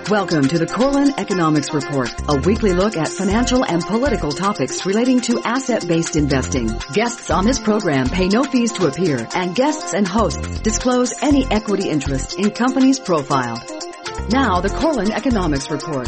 Welcome to the Corlin Economics Report, a weekly look at financial and political topics relating to asset-based investing. Guests on this program pay no fees to appear, and guests and hosts disclose any equity interest in companies profiled. Now, the Corlin Economics Report.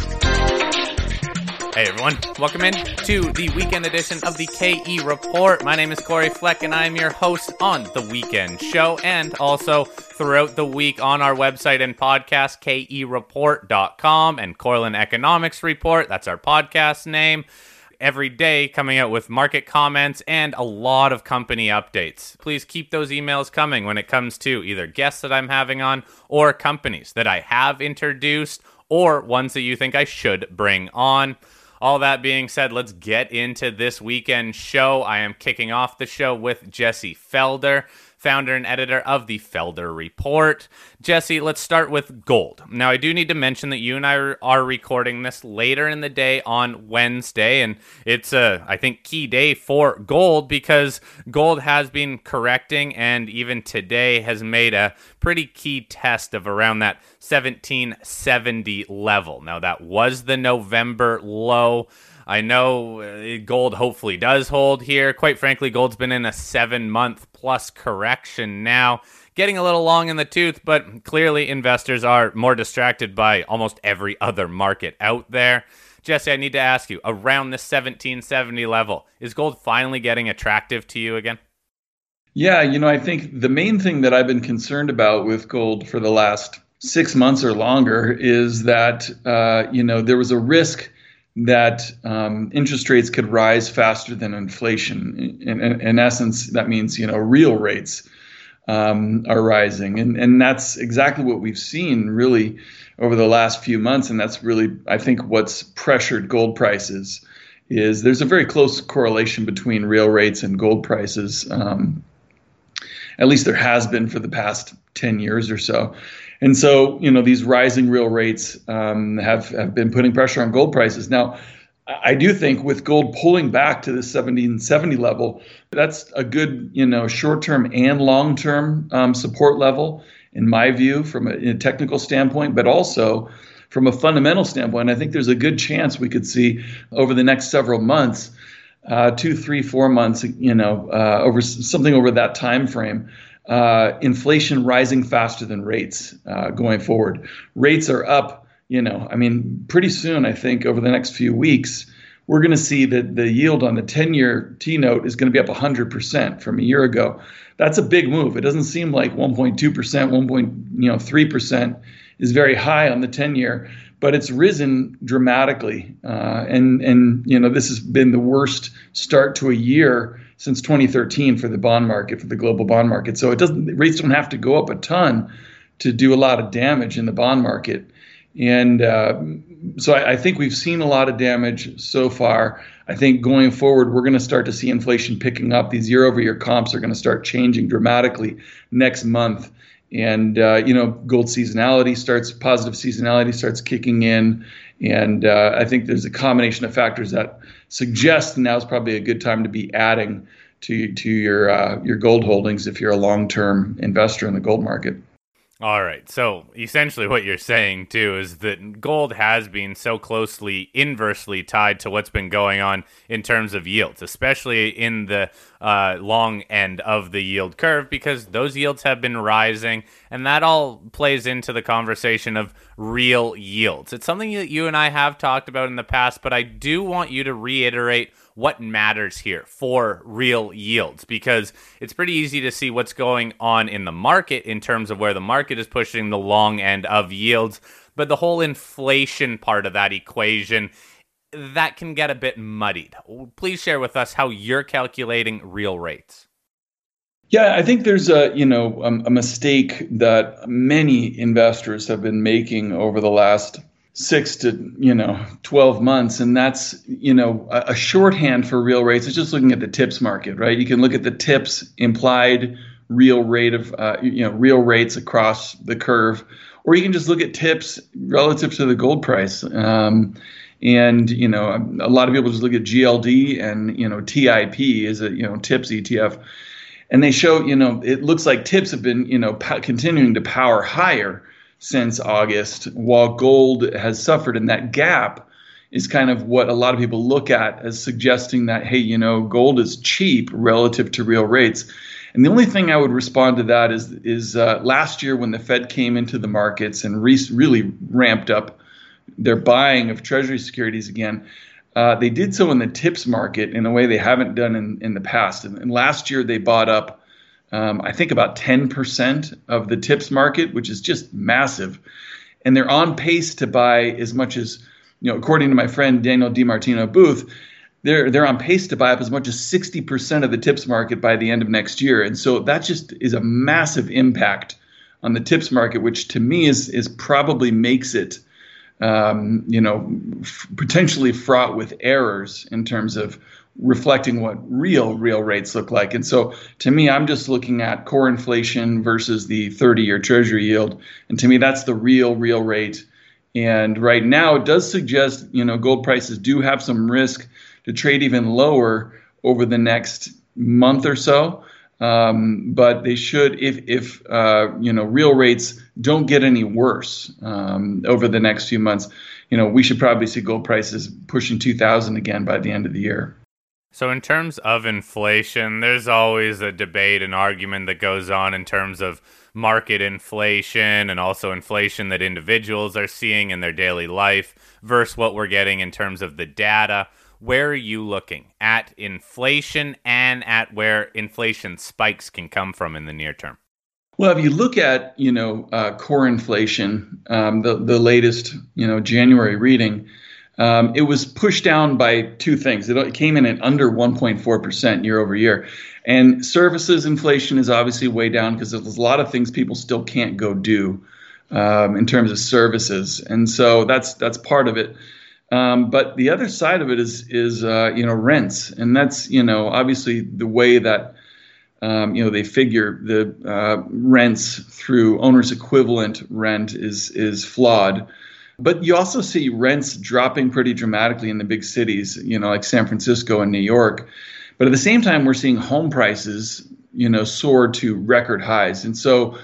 Hey everyone, welcome in to the weekend edition of the KE Report. My name is Corey Fleck and I am your host on the weekend show and also throughout the week on our website and podcast, kereport.com, and Corlin Economics Report, that's our podcast name. Every day coming out with market comments and a lot of company updates. Please keep those emails coming when it comes to either guests that I'm having on or companies that I have introduced or ones that you think I should bring on. All that being said, let's get into this weekend show. I am kicking off the show with Jesse Felder, founder and editor of the Felder Report. Jesse, let's start with gold. Now, I do need to mention that you and I are recording this later in the day on Wednesday, and it's I think, key day for gold because gold has been correcting and even today has made a pretty key test of around that 1770 level. Now, that was the November low. I know gold hopefully does hold here. Quite frankly, gold's been in a 7-month plus correction now, getting a little long in the tooth, but clearly investors are more distracted by almost every other market out there. Jesse, I need to ask you, around the 1770 level, is gold finally getting attractive to you again? Yeah, I think the main thing that I've been concerned about with gold for the last 6 months or longer is that, there was a risk that interest rates could rise faster than inflation. In essence, that means, real rates are rising. And that's exactly what we've seen really over the last few months. And that's really, I think, what's pressured gold prices is there's a very close correlation between real rates and gold prices. At least there has been for the past 10 years or so. And so, these rising real rates have been putting pressure on gold prices. Now, I do think with gold pulling back to the 1770 level, that's a good, short-term and long-term support level, in my view, from a technical standpoint, but also from a fundamental standpoint. I think there's a good chance we could see over the next several months, 2, 3, 4 months, over something over that time frame, inflation rising faster than rates going forward. Rates are up, pretty soon, I think, over the next few weeks, we're going to see that the yield on the 10-year T-note is going to be up 100% from a year ago. That's a big move. It doesn't seem like 1.2%, 3% is very high on the 10-year, but it's risen dramatically. And this has been the worst start to a year since 2013 for the bond market, for the global bond market. So rates don't have to go up a ton to do a lot of damage in the bond market. And so I think we've seen a lot of damage so far. I think going forward, we're going to start to see inflation picking up. These year-over-year comps are going to start changing dramatically next month. And, gold positive seasonality starts kicking in. And I think there's a combination of factors that suggest now is probably a good time to be adding to your gold holdings if you're a long-term investor in the gold market. All right. So essentially what you're saying, too, is that gold has been so closely inversely tied to what's been going on in terms of yields, especially in the long end of the yield curve, because those yields have been rising. And that all plays into the conversation of real yields. It's something that you and I have talked about in the past, but I do want you to reiterate what matters here for real yields, because it's pretty easy to see what's going on in the market in terms of where the market is pushing the long end of yields. But the whole inflation part of that equation, that can get a bit muddied. Please share with us how you're calculating real rates. Yeah, I think there's a mistake that many investors have been making over the last 6 to 12 months, and that's a shorthand for real rates. It's just looking at the TIPS market, right? You can look at the TIPS implied real rate of real rates across the curve, or you can just look at TIPS relative to the gold price. And a lot of people just look at GLD and TIP is a TIPS ETF, and they show it looks like TIPS have been continuing to power higher since August, while gold has suffered. And that gap is kind of what a lot of people look at as suggesting that, hey, gold is cheap relative to real rates. And the only thing I would respond to that is last year when the Fed came into the markets and really ramped up their buying of Treasury securities again, they did so in the TIPS market in a way they haven't done in the past. And last year they bought up, I think, about 10% of the TIPS market, which is just massive. And they're on pace to buy as much as, according to my friend Daniel DiMartino Booth, they're on pace to buy up as much as 60% of the TIPS market by the end of next year. And so that just is a massive impact on the TIPS market, which to me is probably makes it, potentially fraught with errors in terms of reflecting what real rates look like. And so to me, I'm just looking at core inflation versus the 30-year Treasury yield. And to me, that's the real rate. And right now it does suggest, gold prices do have some risk to trade even lower over the next month or so. But they should, if real rates don't get any worse over the next few months, we should probably see gold prices pushing 2,000 again by the end of the year. So in terms of inflation, there's always a debate and argument that goes on in terms of market inflation and also inflation that individuals are seeing in their daily life versus what we're getting in terms of the data. Where are you looking at inflation and at where inflation spikes can come from in the near term? Well, if you look at, core inflation, the latest, January reading, it was pushed down by two things. It came in at under 1.4% year over year. And services inflation is obviously way down because there's a lot of things people still can't go do in terms of services. And so that's part of it. But the other side of it is rents. And that's, obviously the way that, they figure the rents through owner's equivalent rent is flawed. But you also see rents dropping pretty dramatically in the big cities, like San Francisco and New York. But at the same time, we're seeing home prices, soar to record highs. And so,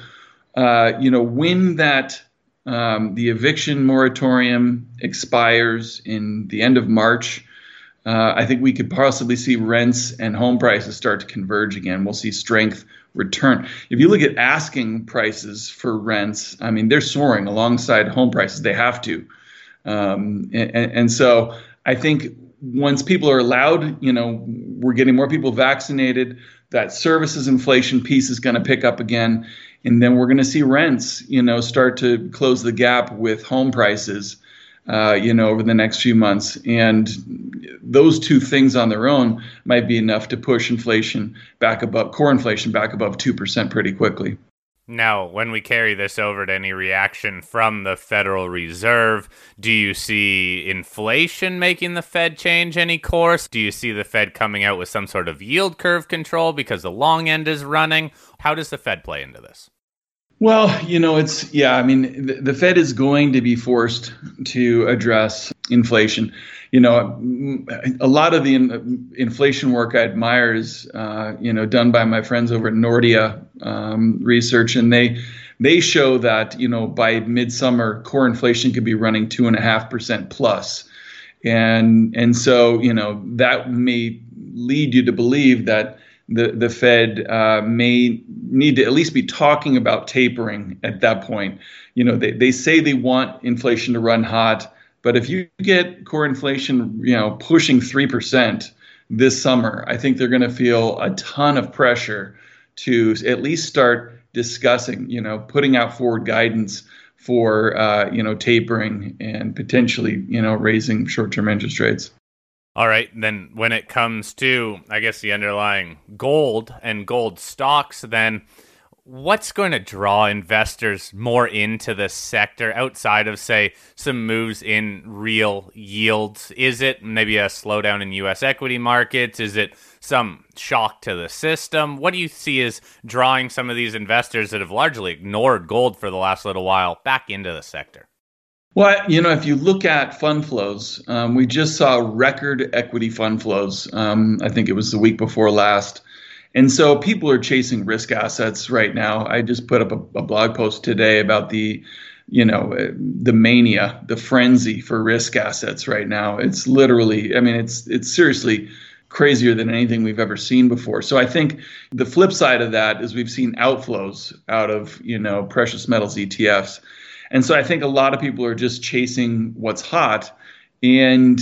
when that the eviction moratorium expires in the end of March, I think we could possibly see rents and home prices start to converge again. We'll see strength return. If you look at asking prices for rents, I mean, they're soaring alongside home prices. They have to. And so I think once people are allowed, we're getting more people vaccinated, that services inflation piece is going to pick up again. And then we're going to see rents, start to close the gap with home prices, over the next few months. And those two things on their own might be enough to push inflation back above, core inflation back above 2% pretty quickly. Now, when we carry this over to any reaction from the Federal Reserve, do you see inflation making the Fed change any course? Do you see the Fed coming out with some sort of yield curve control because the long end is running? How does the Fed play into this? Well, the Fed is going to be forced to address inflation. A lot of the inflation work I admire is, done by my friends over at Nordia Research, and they show that, by midsummer, core inflation could be running 2.5% plus, and so that may lead you to believe that the Fed may need to at least be talking about tapering at that point. They say they want inflation to run hot. But if you get core inflation, pushing 3% this summer, I think they're going to feel a ton of pressure to at least start discussing, putting out forward guidance for, tapering and potentially, raising short-term interest rates. All right, then when it comes to, I guess, the underlying gold and gold stocks, then what's going to draw investors more into this sector outside of, say, some moves in real yields? Is it maybe a slowdown in U.S. equity markets? Is it some shock to the system? What do you see as drawing some of these investors that have largely ignored gold for the last little while back into the sector? Well, if you look at fund flows, we just saw record equity fund flows. I think it was the week before last. And so people are chasing risk assets right now. I just put up a blog post today about the the mania, the frenzy for risk assets right now. It's literally, it's seriously crazier than anything we've ever seen before. So I think the flip side of that is we've seen outflows out of, precious metals ETFs. And so I think a lot of people are just chasing what's hot. And,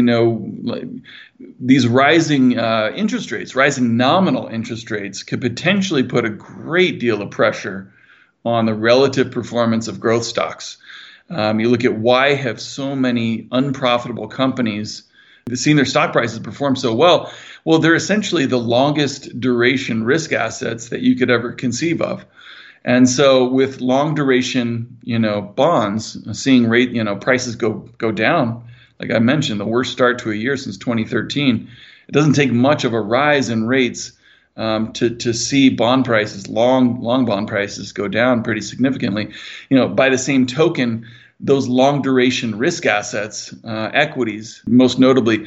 these rising interest rates, rising nominal interest rates could potentially put a great deal of pressure on the relative performance of growth stocks. You look at why have so many unprofitable companies seen their stock prices perform so well. Well, they're essentially the longest duration risk assets that you could ever conceive of. And so with long duration, bonds, seeing prices go down, like I mentioned, the worst start to a year since 2013, it doesn't take much of a rise in rates to see bond prices, long bond prices go down pretty significantly. By the same token, those long duration risk assets, equities, most notably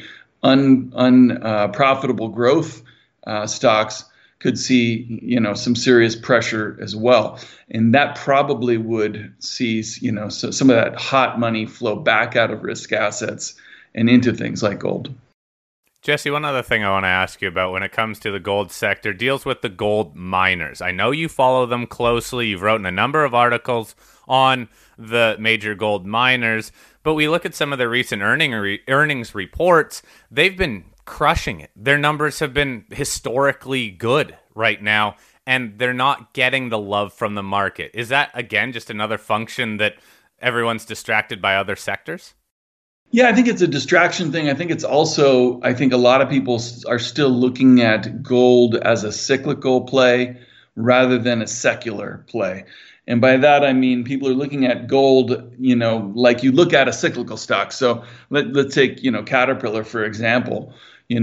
unprofitable growth stocks, could see some serious pressure as well, and that probably would see some of that hot money flow back out of risk assets and into things like gold. Jesse, one other thing I want to ask you about when it comes to the gold sector deals with the gold miners. I know you follow them closely. You've written a number of articles on the major gold miners, but we look at some of the recent earnings reports. They've been crushing it. Their numbers have been historically good right now, and they're not getting the love from the market. Is that, again, just another function that everyone's distracted by other sectors? Yeah, I think it's a distraction thing. I think it's also, a lot of people are still looking at gold as a cyclical play rather than a secular play. And by that, I mean, people are looking at gold, like you look at a cyclical stock. So let's take, Caterpillar, for example.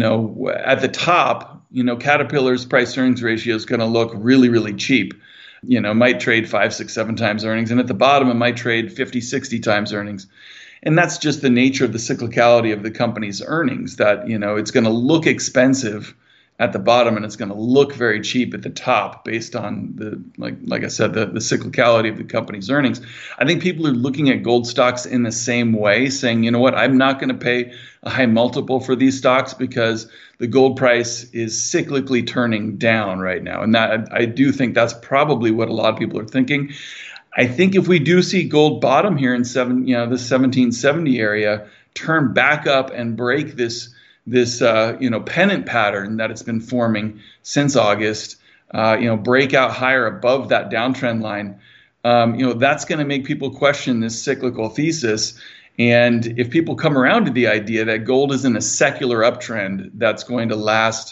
At the top, Caterpillar's price earnings ratio is going to look really, really cheap. Might trade 5, 6, 7 times earnings. And at the bottom, it might trade 50, 60 times earnings. And that's just the nature of the cyclicality of the company's earnings, that, it's going to look expensive at the bottom and it's going to look very cheap at the top based on the, like I said, the cyclicality of the company's earnings. I think people are looking at gold stocks in the same way, saying, you know what, I'm not going to pay a high multiple for these stocks because the gold price is cyclically turning down right now. And that, I do think that's probably what a lot of people are thinking. I think if we do see gold bottom here in the 1770 area, turn back up and break this pennant pattern that it's been forming since August, break out higher above that downtrend line, that's going to make people question this cyclical thesis. And if people come around to the idea that gold is in a secular uptrend that's going to last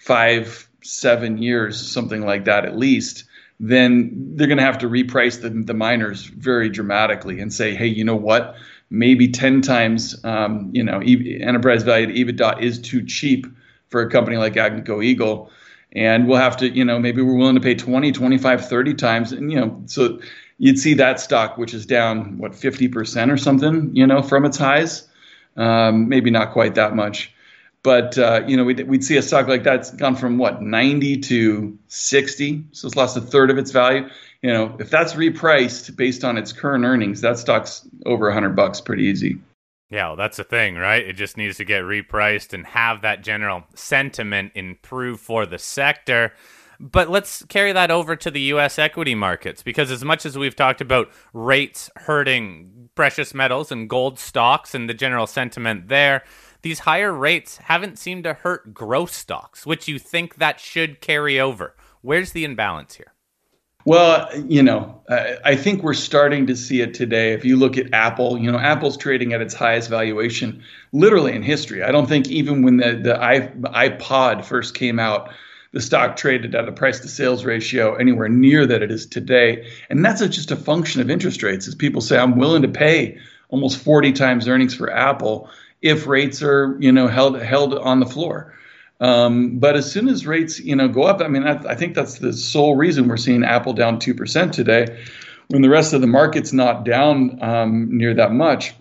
5-7 years, something like that at least, then they're going to have to reprice the miners very dramatically and say, hey, you know what? Maybe 10 times, enterprise value to EBITDA is too cheap for a company like Agnico Eagle. And we'll have to, maybe we're willing to pay 20, 25, 30 times. And, so you'd see that stock, which is down, 50% or something, from its highs. Maybe not quite that much. But, we'd see a stock like that's gone from 90 to 60. So it's lost a third of its value. If that's repriced based on its current earnings, that stock's over $100 pretty easy. Yeah, well, that's the thing, right? It just needs to get repriced and have that general sentiment improve for the sector. But let's carry that over to the U.S. equity markets, because as much as we've talked about rates hurting precious metals and gold stocks and the general sentiment there, these higher rates haven't seemed to hurt growth stocks, which you think that should carry over. Where's the imbalance here? Well, I think we're starting to see it today. If you look at Apple, Apple's trading at its highest valuation literally in history. I don't think even when the iPod first came out, the stock traded at a price to sales ratio anywhere near that it is today. And that's just a function of interest rates. As people say, I'm willing to pay almost 40 times earnings for Apple if rates are, held on the floor. But as soon as rates, go up, I think that's the sole reason we're seeing Apple down 2% today, when the rest of the market's not down near that much.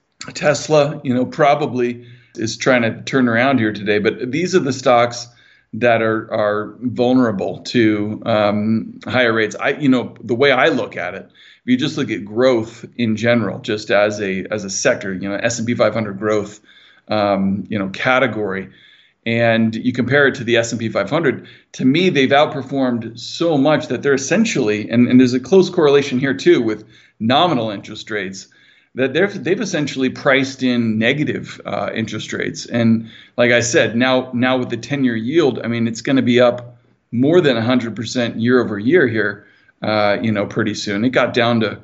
Tesla, probably is trying to turn around here today. But these are the stocks that are vulnerable to higher rates. The way I look at it, if you just look at growth in general, just as a sector, S&P 500 growth, category, and you compare it to the S&P 500, to me, they've outperformed so much that they're essentially, and there's a close correlation here too with nominal interest rates, that they've essentially priced in negative interest rates. And like I said, now with the 10-year yield, I mean, it's going to be up more than 100% year over year here, pretty soon. It got down to,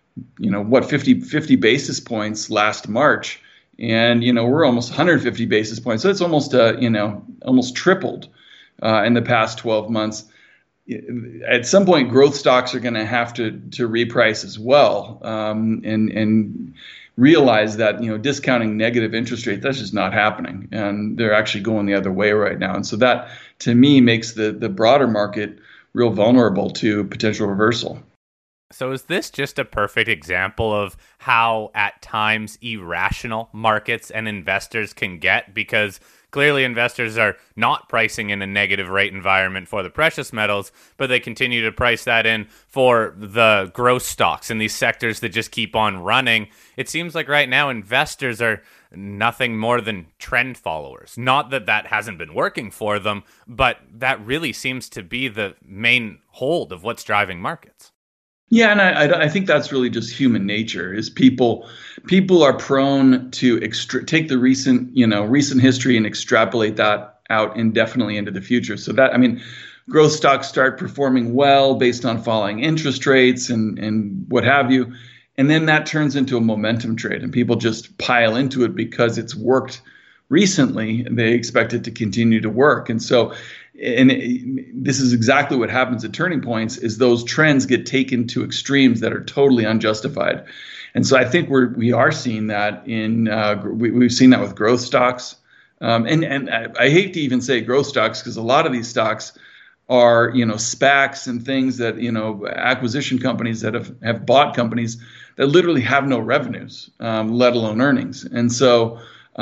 50 basis points last March. And, we're almost 150 basis points. So it's almost, almost tripled in the past 12 months. At some point, growth stocks are going to have to reprice as well, and realize that, discounting negative interest rates, that's just not happening. And they're actually going the other way right now. And so that, to me, makes the broader market real vulnerable to potential reversal. So is this just a perfect example of how at times irrational markets and investors can get? Because clearly investors are not pricing in a negative rate environment for the precious metals, but they continue to price that in for the growth stocks in these sectors that just keep on running. It seems like right now investors are nothing more than trend followers. Not that that hasn't been working for them, but that really seems to be the main hold of what's driving markets. Yeah, and I think that's really just human nature. Is people are prone to take the recent history and extrapolate that out indefinitely into the future. So that, growth stocks start performing well based on falling interest rates and what have you, and then that turns into a momentum trade, and people just pile into it because it's worked recently, and they expect it to continue to work. And so, this is exactly what happens at turning points: is those trends get taken to extremes that are totally unjustified. And so I think we are seeing that we've seen that with growth stocks, and I hate to even say growth stocks, because a lot of these stocks are SPACs and things that acquisition companies that have bought companies that literally have no revenues, let alone earnings. And so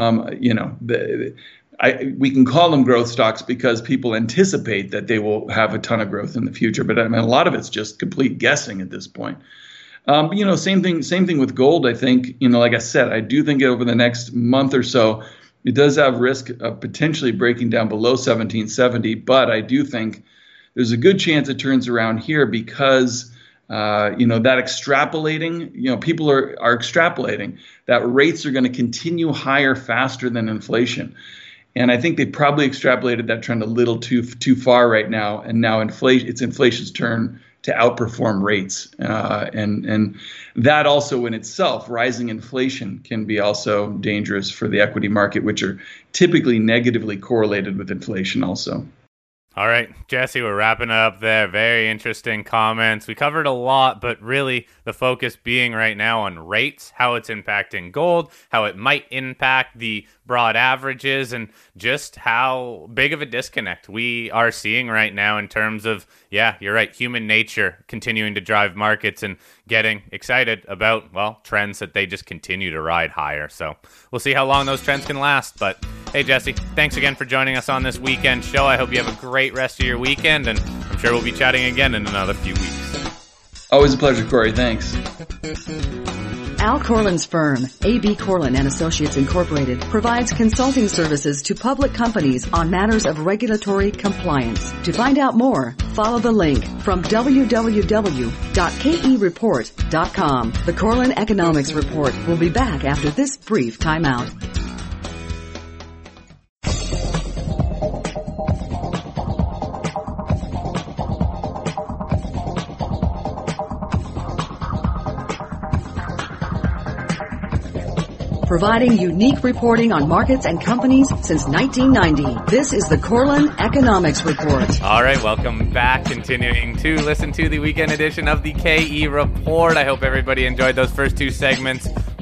we can call them growth stocks because people anticipate that they will have a ton of growth in the future. But a lot of it's just complete guessing at this point. Same thing with gold. I think, like I said, I do think over the next month or so, it does have risk of potentially breaking down below 1770. But I do think there's a good chance it turns around here because that extrapolating, people are extrapolating that rates are going to continue higher faster than inflation. And I think they probably extrapolated that trend a little too far right now. And now it's inflation's turn to outperform rates. And that also in itself, rising inflation can be also dangerous for the equity market, which are typically negatively correlated with inflation also. All right, Jesse, we're wrapping up there. Very interesting comments. We covered a lot, but really the focus being right now on rates, how it's impacting gold, how it might impact the broad averages, and just how big of a disconnect we are seeing right now in terms of, yeah, you're right, human nature continuing to drive markets and getting excited about, well, trends that they just continue to ride higher. So we'll see how long those trends can last. But hey, Jesse, thanks again for joining us on this weekend show. I hope you have a great rest of your weekend, and I'm sure we'll be chatting again in another few weeks. Always a pleasure, Corey. Thanks. Al Corlin's firm, A.B. Corlin & Associates Incorporated, provides consulting services to public companies on matters of regulatory compliance. To find out more, follow the link from www.kereport.com. The Corlin Economics Report will be back after this brief timeout. Providing unique reporting on markets and companies since 1990. This is the Corlin Economics Report. All right, welcome back. Continuing to listen to the weekend edition of the KE Report. I hope everybody enjoyed those first two segments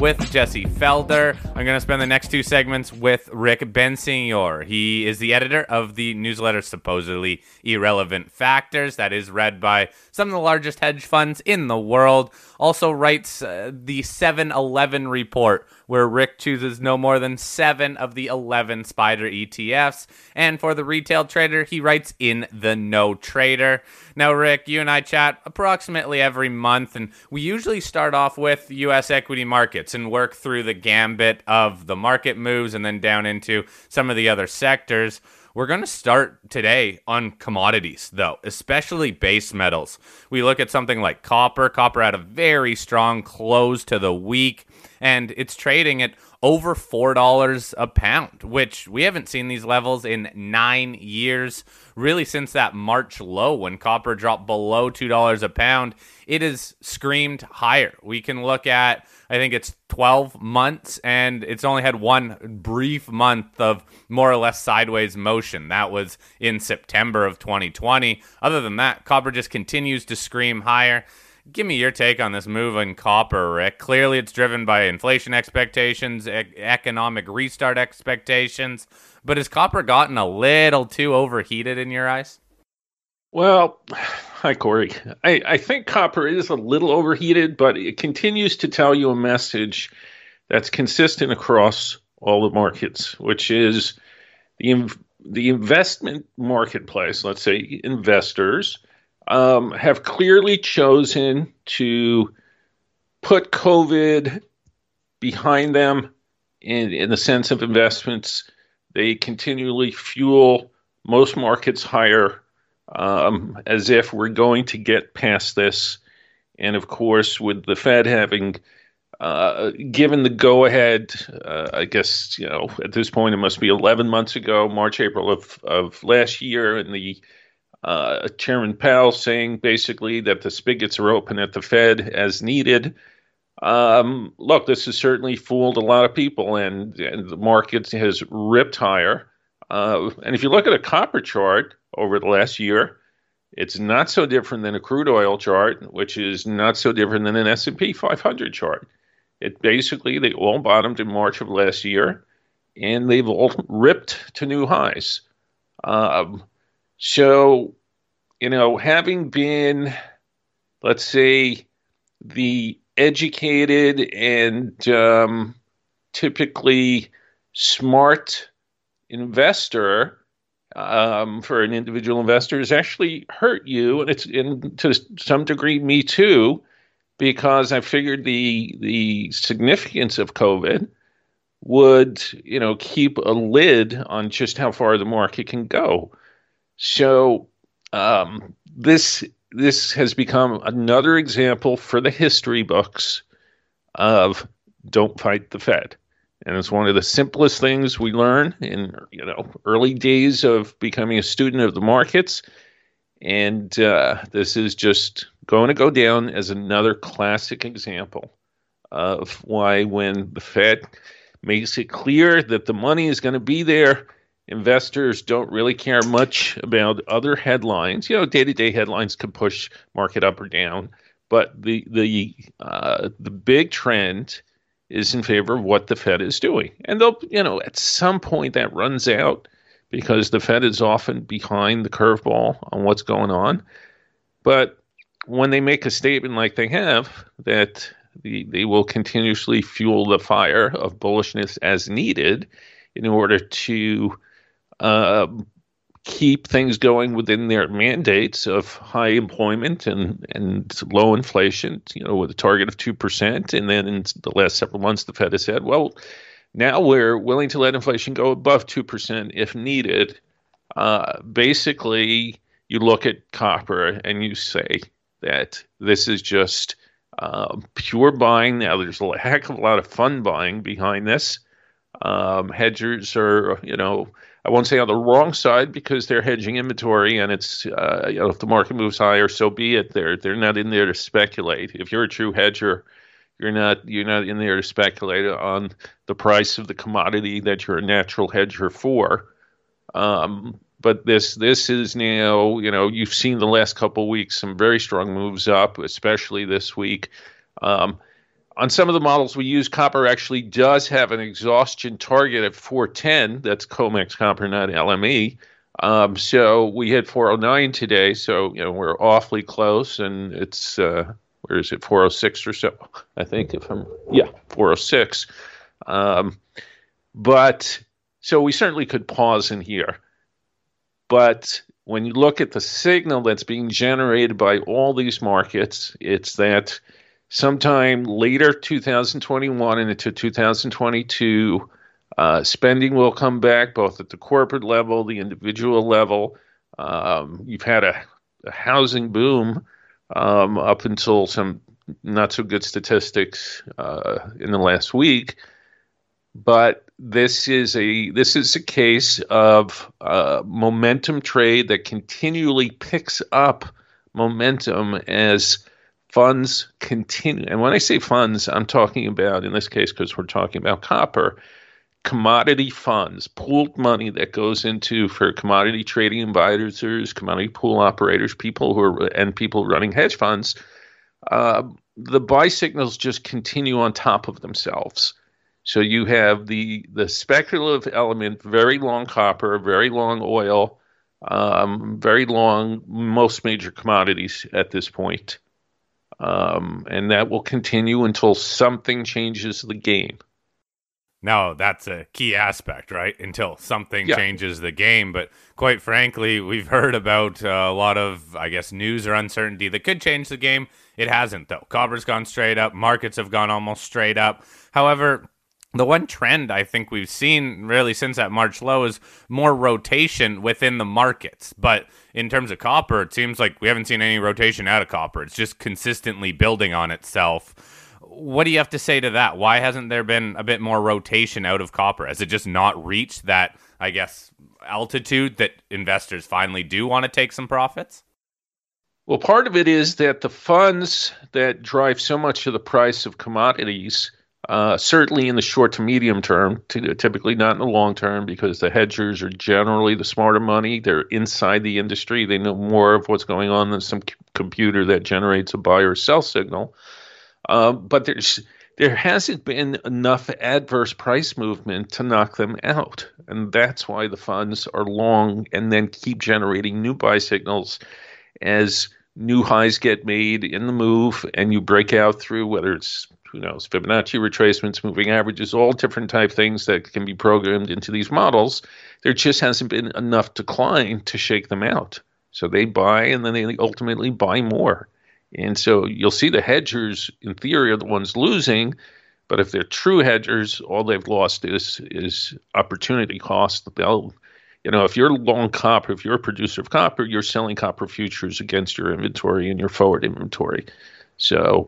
with Jesse Felder. I'm going to spend the next two segments with Rick Bensignor. He is the editor of the newsletter Supposedly Irrelevant Factors that is read by some of the largest hedge funds in the world. Also writes the 7-11 report, where Rick chooses no more than 7 of the 11 SPDR ETFs. And for the retail trader, he writes in the No Trader. Now, Rick, you and I chat approximately every month, and we usually start off with U.S. equity markets and work through the gambit of the market moves and then down into some of the other sectors. We're going to start today on commodities, though, especially base metals. We look at something like copper. Copper had a very strong close to the week, and it's trading at over $4 a pound, which we haven't seen these levels in 9 years. Really, since that March low when copper dropped below $2 a pound, it has screamed higher. We can look at, I think it's 12 months, and it's only had one brief month of more or less sideways motion. That was in September of 2020. Other than that, copper just continues to scream higher. Give me your take on this move in copper, Rick. Clearly, it's driven by inflation expectations, economic restart expectations. But has copper gotten a little too overheated in your eyes? Well, hi, Corey. I think copper is a little overheated, but it continues to tell you a message that's consistent across all the markets, which is the investment marketplace, let's say investors, have clearly chosen to put COVID behind them in the sense of investments. They continually fuel most markets higher, as if we're going to get past this. And of course, with the Fed having given the go-ahead, I guess, at this point, it must be 11 months ago, March, April of last year, and the Chairman Powell saying basically that the spigots are open at the Fed as needed. Look, this has certainly fooled a lot of people, and the market has ripped higher. And if you look at a copper chart over the last year, it's not so different than a crude oil chart, which is not so different than an S&P 500 chart. They all bottomed in March of last year, and they've all ripped to new highs. So, having been, let's say, the educated and typically smart investor, for an individual investor, has actually hurt you, and to some degree me too, because I figured the significance of COVID would, keep a lid on just how far the market can go. So this has become another example for the history books of don't fight the Fed. And it's one of the simplest things we learn in, early days of becoming a student of the markets. And this is just going to go down as another classic example of why when the Fed makes it clear that the money is going to be there, investors don't really care much about other headlines. Day-to-day headlines can push market up or down, but the big trend is in favor of what the Fed is doing. And they'll, at some point that runs out because the Fed is often behind the curveball on what's going on. But when they make a statement like they have, that they will continuously fuel the fire of bullishness as needed in order to keep things going within their mandates of high employment and low inflation, with a target of 2%. And then in the last several months, the Fed has said, well, now we're willing to let inflation go above 2% if needed. Basically, you look at copper and you say that this is just pure buying. Now, there's a heck of a lot of fun buying behind this. Hedgers are, I won't say on the wrong side because they're hedging inventory, and it's if the market moves higher, so be it. They're not in there to speculate. If you're a true hedger, you're not in there to speculate on the price of the commodity that you're a natural hedger for. But this is now, you've seen the last couple of weeks some very strong moves up, especially this week. On some of the models we use, copper actually does have an exhaustion target at 410. That's COMEX copper, not LME. So we hit 409 today. So, we're awfully close, and it's, where is it, 406 or so, I think, 406. But so we certainly could pause in here. But when you look at the signal that's being generated by all these markets, it's that sometime later 2021 and into 2022, spending will come back both at the corporate level, the individual level. You've had a housing boom up until some not so good statistics in the last week. But this is a case of momentum trade that continually picks up momentum as funds continue. And when I say funds, I'm talking about, in this case, because we're talking about copper, commodity funds, pooled money that goes into for commodity trading advisors, commodity pool operators, people running hedge funds. The buy signals just continue on top of themselves. So you have the speculative element, very long copper, very long oil, very long most major commodities at this point. And that will continue until something changes the game. No, that's a key aspect, right? Until something changes the game. But quite frankly, we've heard about a lot of, I guess, news or uncertainty that could change the game. It hasn't, though. Copper's gone straight up. Markets have gone almost straight up. However, the one trend I think we've seen really since that March low is more rotation within the markets. But in terms of copper, it seems like we haven't seen any rotation out of copper. It's just consistently building on itself. What do you have to say to that? Why hasn't there been a bit more rotation out of copper? Has it just not reached that, I guess, altitude that investors finally do want to take some profits? Well, part of it is that the funds that drive so much of the price of commodities, certainly in the short to medium term, typically not in the long term, because the hedgers are generally the smarter money. They're inside the industry. They know more of what's going on than some computer that generates a buy or sell signal. But there hasn't been enough adverse price movement to knock them out. And that's why the funds are long and then keep generating new buy signals as new highs get made in the move and you break out through, whether it's, Fibonacci retracements, moving averages, all different type things that can be programmed into these models. There just hasn't been enough decline to shake them out. So they buy and then they ultimately buy more. And so you'll see the hedgers, in theory, are the ones losing. But if they're true hedgers, all they've lost is opportunity cost. If you're long copper, if you're a producer of copper, you're selling copper futures against your inventory and your forward inventory. So,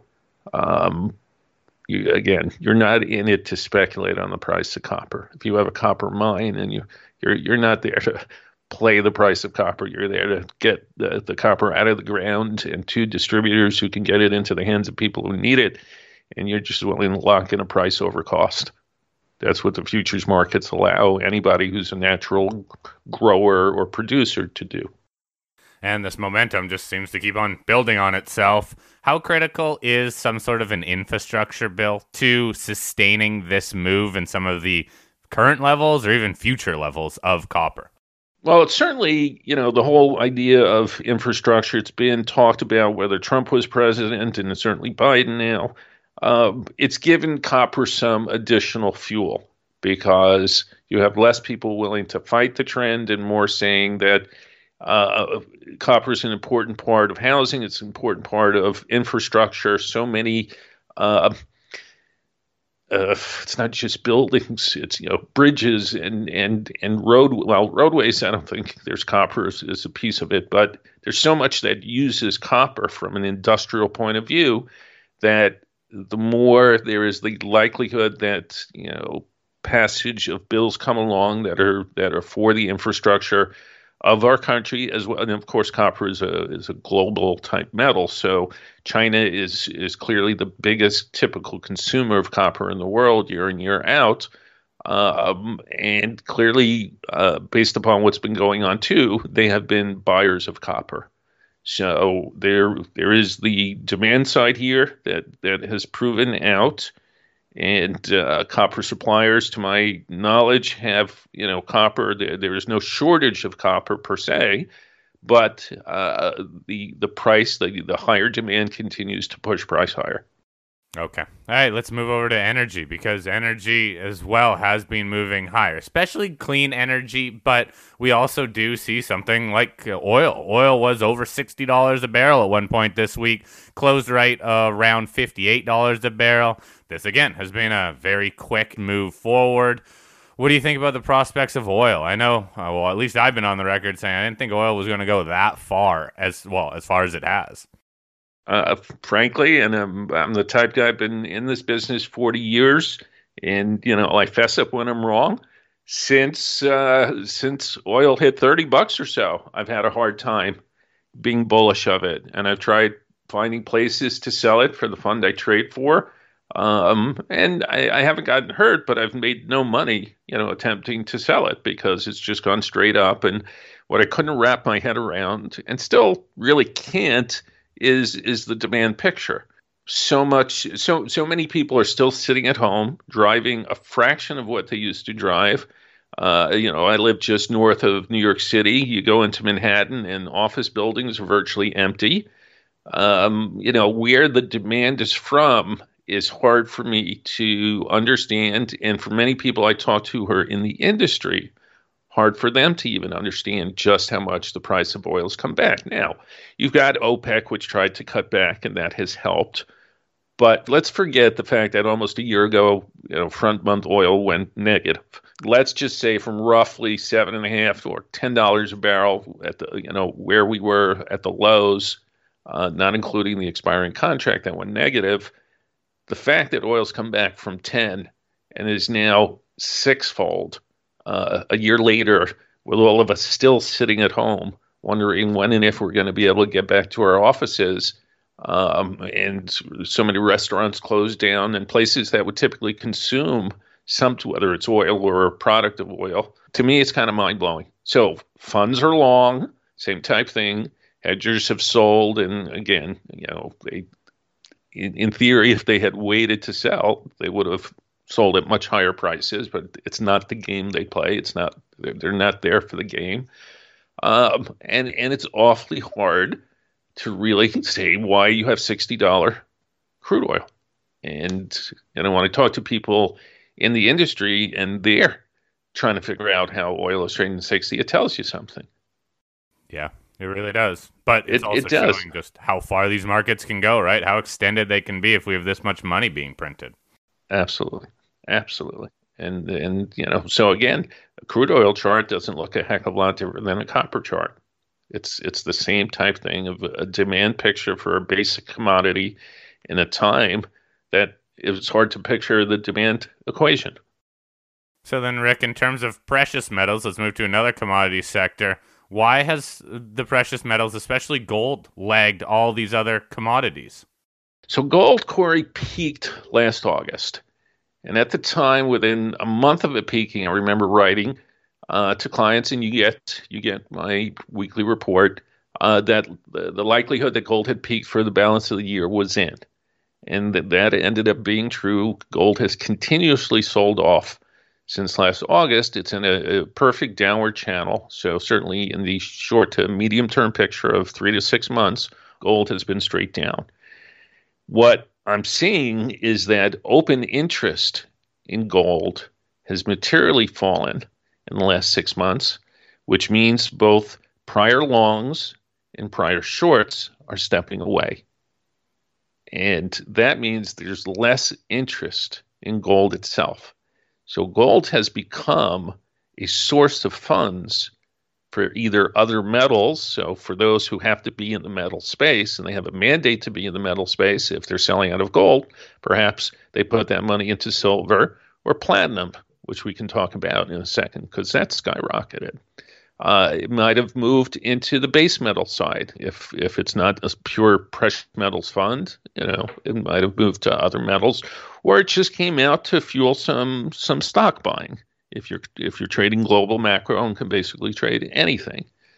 you're not in it to speculate on the price of copper. If you have a copper mine and you're not there to play the price of copper, you're there to get the copper out of the ground and to distributors who can get it into the hands of people who need it, and you're just willing to lock in a price over cost. That's what the futures markets allow anybody who's a natural grower or producer to do. And this momentum just seems to keep on building on itself. How critical is some sort of an infrastructure bill to sustaining this move in some of the current levels or even future levels of copper? Well, it's certainly, the whole idea of infrastructure, it's been talked about whether Trump was president and certainly Biden now. It's given copper some additional fuel because you have less people willing to fight the trend and more saying that copper is an important part of housing. It's an important part of infrastructure. So many, it's not just buildings, it's, bridges and roadways. I don't think there's copper as a piece of it, but there's so much that uses copper from an industrial point of view that the more there is the likelihood that, passage of bills come along that are for the infrastructure of our country as well. And of course, copper is a global type metal. So China is clearly the biggest typical consumer of copper in the world year in, year out. And clearly, based upon what's been going on too, they have been buyers of copper. So there is the demand side here that has proven out, and copper suppliers, to my knowledge, have copper. There is no shortage of copper per se, but the price, the higher demand continues to push price higher. Okay. All right, let's move over to energy, because energy as well has been moving higher, especially clean energy, but we also do see something like oil. Oil was over $60 a barrel at one point this week, closed right around $58 a barrel. This, again, has been a very quick move forward. What do you think about the prospects of oil? I know, well, at least I've been on the record saying I didn't think oil was going to go that far, as far as it has. Frankly, and I'm the type guy, I've been in this business 40 years, and I fess up when I'm wrong. Since oil hit $30 or so, I've had a hard time being bullish of it, and I've tried finding places to sell it for the fund I trade for, and I haven't gotten hurt, but I've made no money, attempting to sell it, because it's just gone straight up. And what I couldn't wrap my head around, and still really can't, is the demand picture. So many people are still sitting at home, driving a fraction of what they used to drive. I live just north of New York City. You go into Manhattan and office buildings are virtually empty. Where the demand is from is hard for me to understand. And for many people I talk to who are in the industry, hard for them to even understand just how much the price of oil has come back. Now, you've got OPEC, which tried to cut back, and that has helped. But let's forget the fact that almost a year ago, front month oil went negative. Let's just say from roughly $7.50 or $10 a barrel at the, where we were at the lows, not including the expiring contract that went negative. The fact that oil's come back from 10 and is now sixfold a year later, with all of us still sitting at home, wondering when and if we're going to be able to get back to our offices, and so many restaurants closed down, and places that would typically consume whether it's oil or a product of oil. To me, it's kind of mind-blowing. So funds are long, same type thing. Hedgers have sold, and again, they, in theory, if they had waited to sell, they would have sold at much higher prices, but it's not the game they play. They're not there for the game. And it's awfully hard to really say why you have $60 crude oil. And when I talk to people in the industry and they're trying to figure out how oil is trading at 60, it tells you something. Yeah, it really does. But it's also showing just how far these markets can go, right? How extended they can be if we have this much money being printed. Absolutely. And so again, a crude oil chart doesn't look a heck of a lot different than a copper chart. It's the same type thing of a demand picture for a basic commodity in a time that it's hard to picture the demand equation. So then, Rick, in terms of precious metals, let's move to another commodity sector. Why has the precious metals, especially gold, lagged all these other commodities? So gold, Corey, peaked last August. And at the time, within a month of it peaking, I remember writing to clients, and you get my weekly report, that the likelihood that gold had peaked for the balance of the year was in. And that ended up being true. Gold has continuously sold off since last August. It's in a perfect downward channel. So certainly in the short to medium term picture of 3 to 6 months, gold has been straight down. What I'm seeing is that open interest in gold has materially fallen in the last 6 months, which means both prior longs and prior shorts are stepping away. And that means there's less interest in gold itself. So gold has become a source of funds for either other metals. So for those who have to be in the metal space and they have a mandate to be in the metal space, if they're selling out of gold, perhaps they put that money into silver or platinum, which we can talk about in a second because that's skyrocketed. It might have moved into the base metal side. If it's not a pure precious metals fund, it might have moved to other metals, or it just came out to fuel some stock buying. If you're trading global macro and can basically trade anything.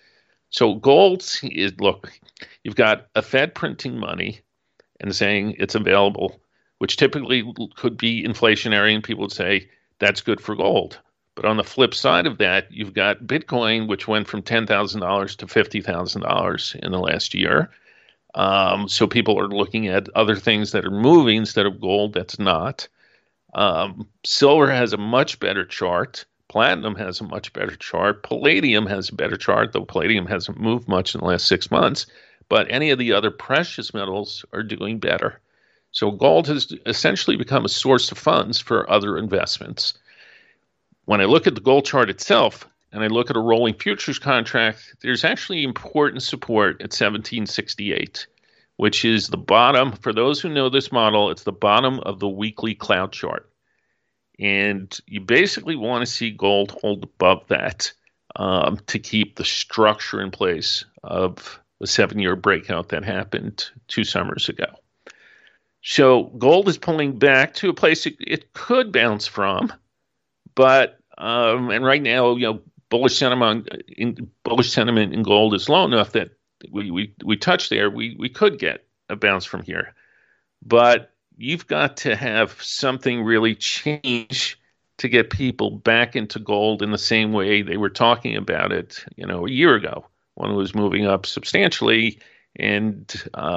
So gold is, look, you've got a Fed printing money and saying it's available, which typically could be inflationary, and people would say that's good for gold. But on the flip side of that, you've got Bitcoin, which went from $10,000 to $50,000 in the last year. So people are looking at other things that are moving instead of gold that's not. Silver has a much better chart. Platinum has a much better chart. Palladium has a better chart, though palladium hasn't moved much in the last 6 months. But any of the other precious metals are doing better. So gold has essentially become a source of funds for other investments. When I look at the gold chart itself, and I look at a rolling futures contract, there's actually important support at 1768, which is the bottom. For those who know this model, it's the bottom of the weekly cloud chart. And you basically want to see gold hold above that to keep the structure in place of the 7-year breakout that happened 2 summers ago. So gold is pulling back to a place it could bounce from, but and right now, bullish sentiment in gold is low enough that we touch there. We could get a bounce from here, but you've got to have something really change to get people back into gold in the same way they were talking about it, a year ago when it was moving up substantially, and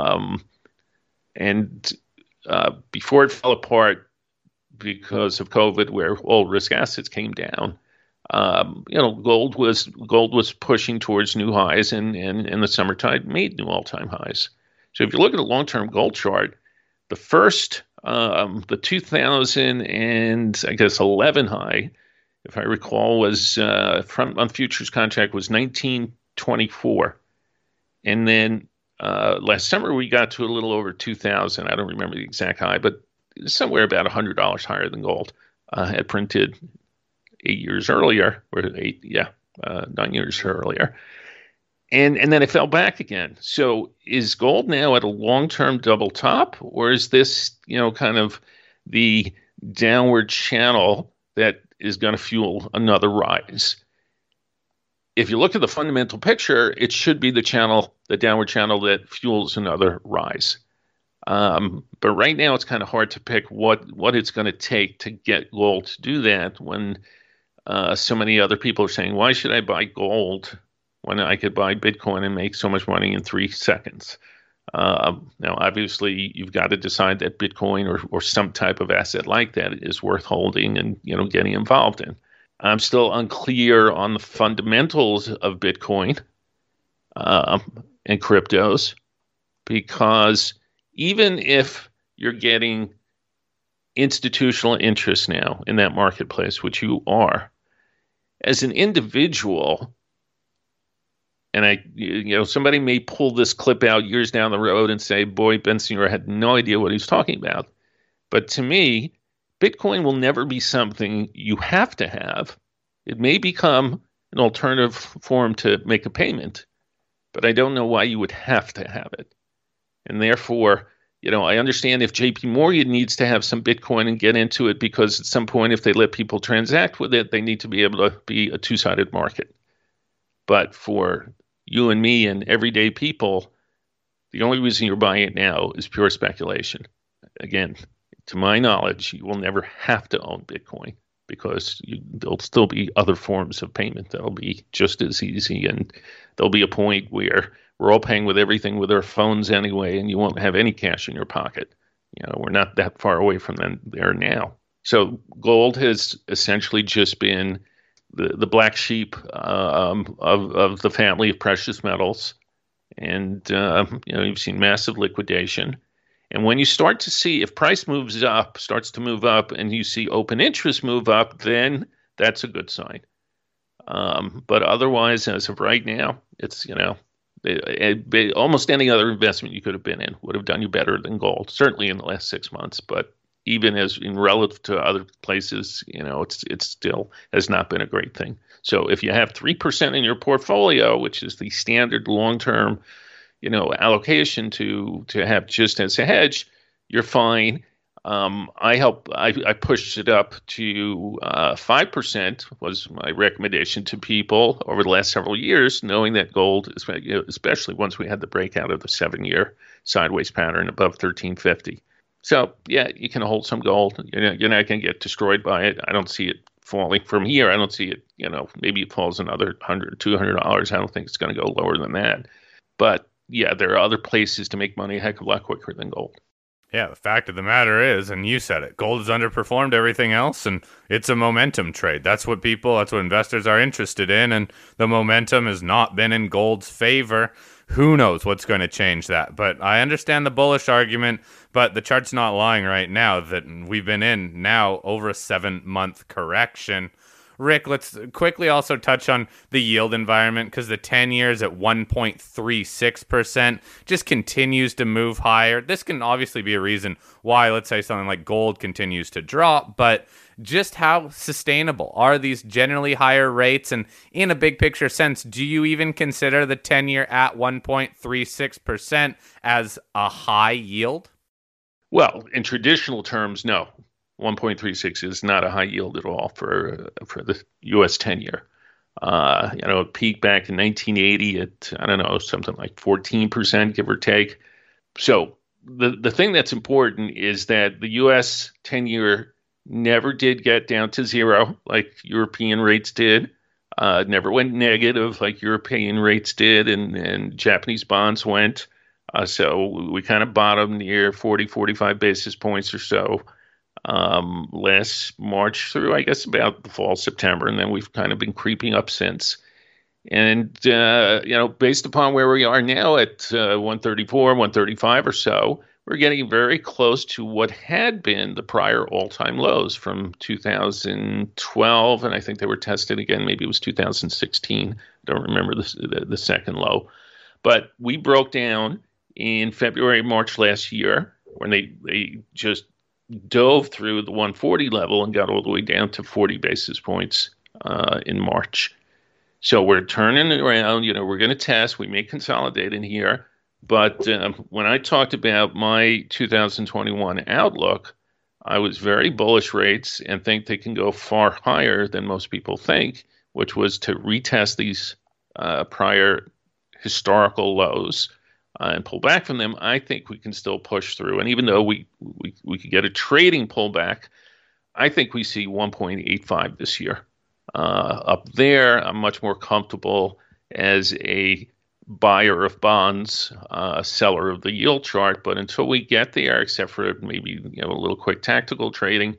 before it fell apart because of COVID, where all risk assets came down. Gold was pushing towards new highs, and in the summertime made new all-time highs. So if you look at a long-term gold chart, the first, the 2011 high, if I recall, was front month futures contract was 1924, and then last summer we got to a little over 2,000. I don't remember the exact high, but somewhere about $100 higher than gold had printed 8 years earlier, or 9 years earlier. And then it fell back again. So is gold now at a long-term double top, or is this, kind of the downward channel that is going to fuel another rise? If you look at the fundamental picture, it should be the downward channel that fuels another rise. But right now it's kind of hard to pick what it's going to take to get gold to do that when so many other people are saying, why should I buy gold when I could buy Bitcoin and make so much money in 3 seconds? Now, obviously, you've got to decide that Bitcoin or some type of asset like that is worth holding and getting involved in. I'm still unclear on the fundamentals of Bitcoin and cryptos, because even if you're getting institutional interest now in that marketplace, which you are, as an individual, and somebody may pull this clip out years down the road and say, boy, Bensinger had no idea what he was talking about. But to me, Bitcoin will never be something you have to have. It may become an alternative form to make a payment, but I don't know why you would have to have it. And therefore, I understand if JP Morgan needs to have some Bitcoin and get into it, because at some point, if they let people transact with it, they need to be able to be a two-sided market. But for you and me and everyday people, the only reason you're buying it now is pure speculation. Again, to my knowledge, you will never have to own Bitcoin, because there'll still be other forms of payment that'll be just as easy. And there'll be a point where we're all paying with everything with our phones anyway, and you won't have any cash in your pocket. We're not that far away from there now. So gold has essentially just been the black sheep of the family of precious metals. And, you've seen massive liquidation. And when you start to see, if price starts to move up, and you see open interest move up, then that's a good sign. But otherwise, as of right now, it's, almost any other investment you could have been in would have done you better than gold, certainly in the last 6 months. But even as in relative to other places, it still has not been a great thing. So if you have 3% in your portfolio, which is the standard long-term, allocation to have just as a hedge, you're fine. I pushed it up to 5% was my recommendation to people over the last several years, knowing that gold, especially once we had the breakout of the 7-year sideways pattern above 1350. So yeah, you can hold some gold. You're not going to get destroyed by it. I don't see it falling from here. I don't see it, maybe it falls another $100, $200. I don't think it's going to go lower than that. But yeah, there are other places to make money a heck of a lot quicker than gold. Yeah, the fact of the matter is, and you said it, gold has underperformed everything else, and it's a momentum trade. That's what investors are interested in, and the momentum has not been in gold's favor. Who knows what's going to change that? But I understand the bullish argument, but the chart's not lying right now that we've been in now over a 7-month correction. Rick, let's quickly also touch on the yield environment because the 10-year is at 1.36%, just continues to move higher. This can obviously be a reason why, let's say, something like gold continues to drop, but just how sustainable are these generally higher rates? And in a big picture sense, do you even consider the 10-year at 1.36% as a high yield? Well, in traditional terms, no. 1.36 is not a high yield at all for the U.S. 10-year. It peaked back in 1980 at, something like 14%, give or take. So the thing that's important is that the U.S. 10-year never did get down to zero like European rates did. Never went negative like European rates did and Japanese bonds went. So we kind of bottomed near 40, 45 basis points or so last March through, I guess, about the fall, September, and then we've kind of been creeping up since. And, based upon where we are now at 134, 135 or so, we're getting very close to what had been the prior all-time lows from 2012, and I think they were tested again, maybe it was 2016. I don't remember the second low. But we broke down in February, March last year when they just dove through the 140 level and got all the way down to 40 basis points in March. So we're turning around, we're going to test, we may consolidate in here. But when I talked about my 2021 outlook, I was very bullish rates and think they can go far higher than most people think, which was to retest these prior historical lows and pull back from them. I think we can still push through. And even though we could get a trading pullback, I think we see 1.85 this year. Up there, I'm much more comfortable as a buyer of bonds, seller of the yield chart. But until we get there, except for maybe a little quick tactical trading,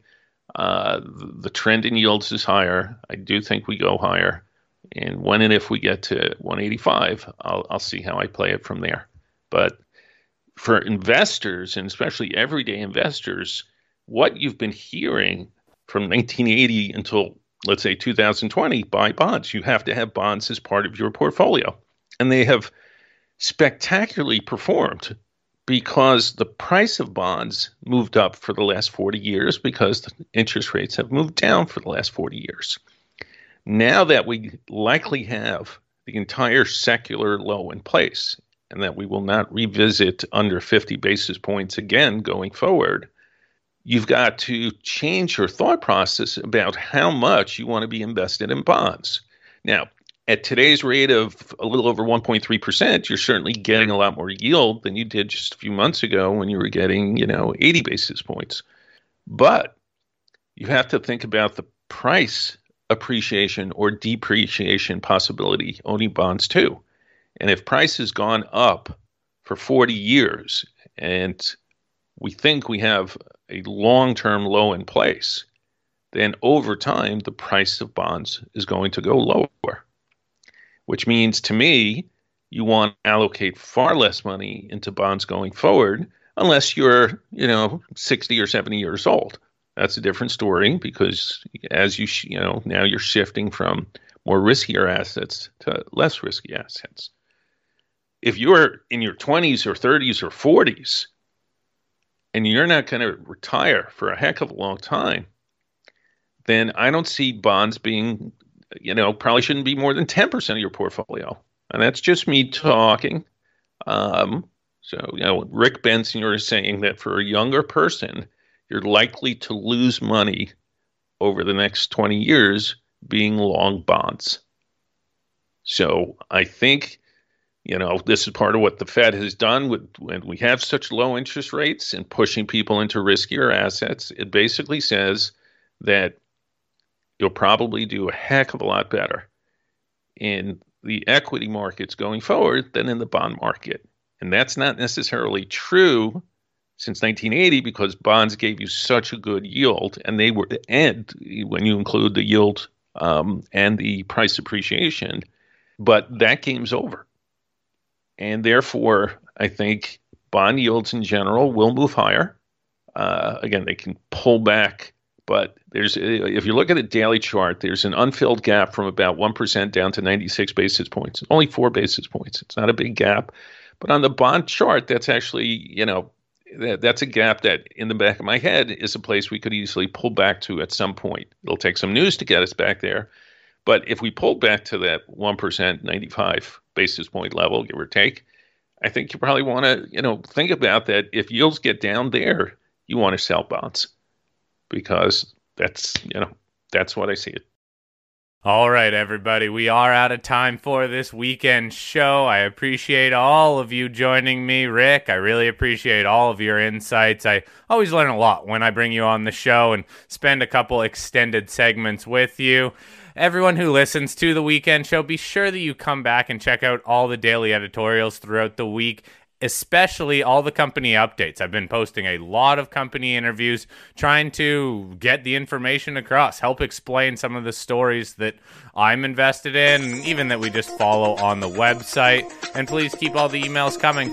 the trend in yields is higher. I do think we go higher. And when and if we get to 185, I'll see how I play it from there. But for investors, and especially everyday investors, what you've been hearing from 1980 until, let's say, 2020, buy bonds. You have to have bonds as part of your portfolio. And they have spectacularly performed because the price of bonds moved up for the last 40 years because the interest rates have moved down for the last 40 years. Now that we likely have the entire secular low in place and that we will not revisit under 50 basis points again going forward, you've got to change your thought process about how much you want to be invested in bonds. Now, at today's rate of a little over 1.3%, you're certainly getting a lot more yield than you did just a few months ago when you were getting, 80 basis points. But you have to think about the price appreciation or depreciation possibility owning bonds too. And if price has gone up for 40 years and we think we have a long-term low in place, then over time, the price of bonds is going to go lower, which means to me, you want to allocate far less money into bonds going forward unless you're, 60 or 70 years old. That's a different story because as now you're shifting from more riskier assets to less risky assets. If you're in your 20s or 30s or 40s and you're not going to retire for a heck of a long time, then I don't see bonds being, probably shouldn't be more than 10% of your portfolio. And that's just me talking. Rick Benson, you're saying that for a younger person, you're likely to lose money over the next 20 years being long bonds. So I think, this is part of what the Fed has done when we have such low interest rates and pushing people into riskier assets. It basically says that you'll probably do a heck of a lot better in the equity markets going forward than in the bond market. And that's not necessarily true since 1980 because bonds gave you such a good yield, and when you include the yield and the price appreciation, but that game's over. And therefore, I think bond yields in general will move higher. Again, they can pull back, but if you look at a daily chart, there's an unfilled gap from about 1% down to 96 basis points. Only 4 basis points. It's not a big gap. But on the bond chart, that's actually, that's a gap that in the back of my head is a place we could easily pull back to at some point. It'll take some news to get us back there. But if we pull back to that 1%, 95 basis point level, give or take, I think you probably want to, think about that. If yields get down there, you want to sell bonds because that's what I see it. All right, everybody, we are out of time for this weekend show. I appreciate all of you joining me. Rick, I really appreciate all of your insights. I always learn a lot when I bring you on the show and spend a couple extended segments with you. Everyone who listens to the weekend show, be sure that you come back and check out all the daily editorials throughout the week, especially all the company updates. I've been posting a lot of company interviews, trying to get the information across, help explain some of the stories that I'm invested in, and even that we just follow on the website. And please keep all the emails coming,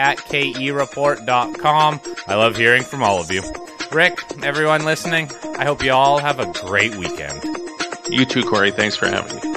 fleck@kereport.com. I love hearing from all of you. Rick, everyone listening, I hope you all have a great weekend. You too, Corey. Thanks for having me.